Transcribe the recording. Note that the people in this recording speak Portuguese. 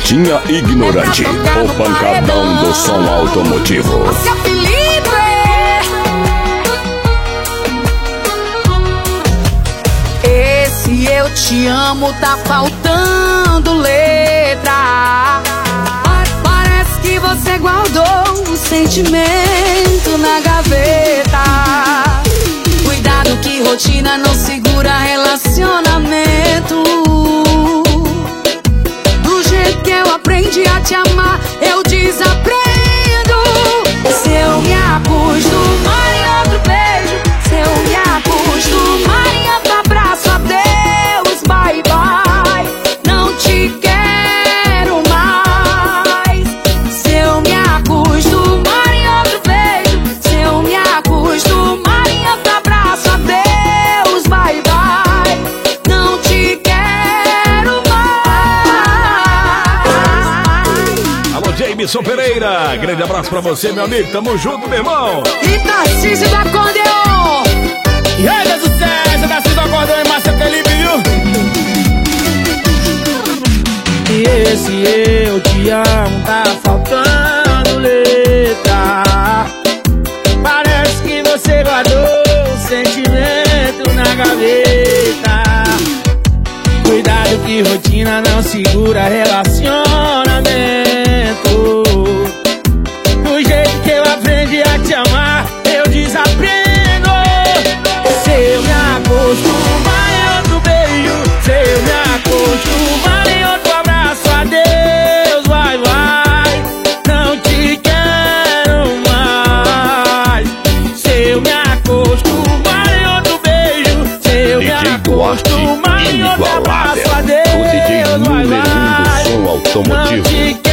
Motinha Ignorante, o pancadão do som automotivo. Esse eu te amo tá faltando letra. Parece que você guardou o sentimento na gaveta. Cuidado que rotina não segura relacionamento. Do jeito que eu aprendi a te amar, eu desaprendo. Se eu me acostumar em outro beijo, se eu me acostumar em outro abraço, adeus, bye bye, não te quero mais. Se eu me acostumar em outro beijo, se eu me acostumar em outro abraço, adeus, bye bye, não te quero mais. Alô, Jameson Pereira, grande abraço pra você, meu amigo, tamo junto, meu irmão. E Tarcísio do Acordeon. E aí, meu sucesso, Tarcísio do Acordeon e Márcia Felipe, viu? E esse eu te amo tá faltando letra. Parece que você guardou o sentimento na gaveta. Cuidado que rotina não segura relacionamento. Do jeito que eu aprendi a te amar, eu desaprendo. Se eu me acostumar em outro beijo, se eu me acostumar em outro abraço, adeus, vai, vai, não te quero mais. Se eu me acostumar em outro beijo, se eu me acostumar em outro abraço, adeus, vai, vai, som automotivo.